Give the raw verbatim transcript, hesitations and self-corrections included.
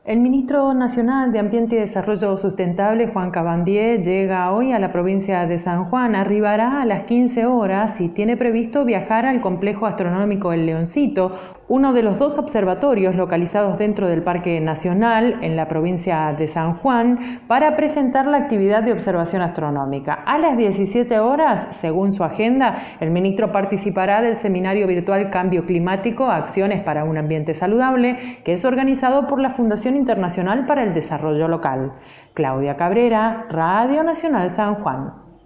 El ministro nacional de Ambiente y Desarrollo Sustentable, Juan Cabandier, llega hoy a la provincia de San Juan. Arribará a las quince horas y tiene previsto viajar al complejo astronómico El Leoncito, uno de los dos observatorios localizados dentro del Parque Nacional en la provincia de San Juan, para presentar la actividad de observación astronómica. A las diecisiete horas, según su agenda, el ministro participará del seminario virtual Cambio Climático, Acciones para un Ambiente Saludable, que es organizado por la Fundación Internacional para el Desarrollo Local. Claudia Cabrera, Radio Nacional San Juan.